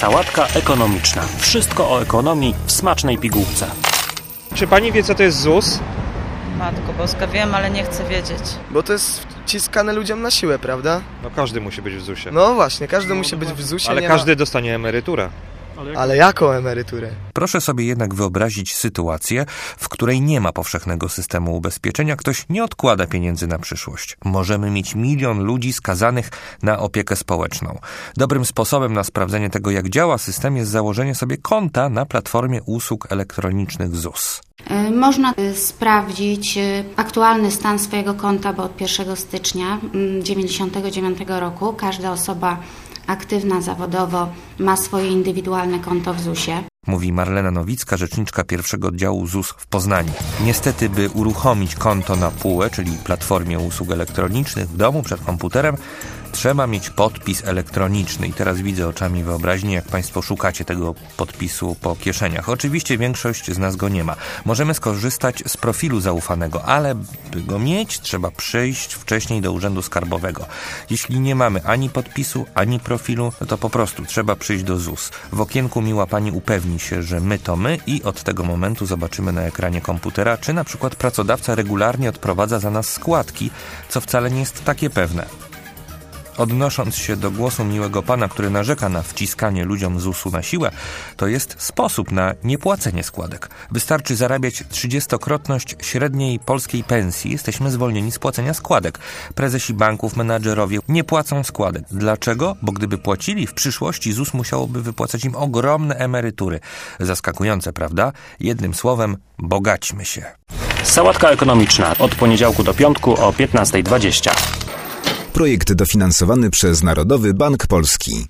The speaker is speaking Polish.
Sałatka ekonomiczna. Wszystko o ekonomii w smacznej pigułce. Czy pani wie, co to jest ZUS? Matko Boska, wiem, ale nie chcę wiedzieć. Bo to jest wciskane ludziom na siłę, prawda? No każdy musi być w ZUS-ie. No właśnie, każdy musi być w ZUS-ie. Ale każdy dostanie emeryturę. Ale jaką emeryturę? Proszę sobie jednak wyobrazić sytuację, w której nie ma powszechnego systemu ubezpieczenia, ktoś nie odkłada pieniędzy na przyszłość. Możemy mieć 1 milion ludzi skazanych na opiekę społeczną. Dobrym sposobem na sprawdzenie tego, jak działa system, jest założenie sobie konta na platformie usług elektronicznych ZUS. Można sprawdzić aktualny stan swojego konta, bo od 1 stycznia 1999 roku każda osoba aktywna zawodowo ma swoje indywidualne konto w ZUS-ie. Mówi Marlena Nowicka, rzeczniczka pierwszego oddziału ZUS w Poznaniu. Niestety, by uruchomić konto na PUE, czyli platformie usług elektronicznych w domu przed komputerem, trzeba mieć podpis elektroniczny. I teraz widzę oczami wyobraźni, jak Państwo szukacie tego podpisu po kieszeniach. Oczywiście większość z nas go nie ma. Możemy skorzystać z profilu zaufanego, ale by go mieć, trzeba przyjść wcześniej do Urzędu Skarbowego. Jeśli nie mamy ani podpisu, ani profilu, to po prostu trzeba przyjść do ZUS. W okienku miła Pani upewni się, że my to my i od tego momentu zobaczymy na ekranie komputera, czy na przykład pracodawca regularnie odprowadza za nas składki, co wcale nie jest takie pewne. Odnosząc się do głosu miłego pana, który narzeka na wciskanie ludziom ZUS-u na siłę, to jest sposób na niepłacenie składek. Wystarczy zarabiać 30-krotność średniej polskiej pensji. Jesteśmy zwolnieni z płacenia składek. Prezesi banków, menadżerowie nie płacą składek. Dlaczego? Bo gdyby płacili, w przyszłości ZUS musiałoby wypłacać im ogromne emerytury. Zaskakujące, prawda? Jednym słowem, bogaćmy się. Sałatka ekonomiczna od poniedziałku do piątku o 15:20. Projekt dofinansowany przez Narodowy Bank Polski.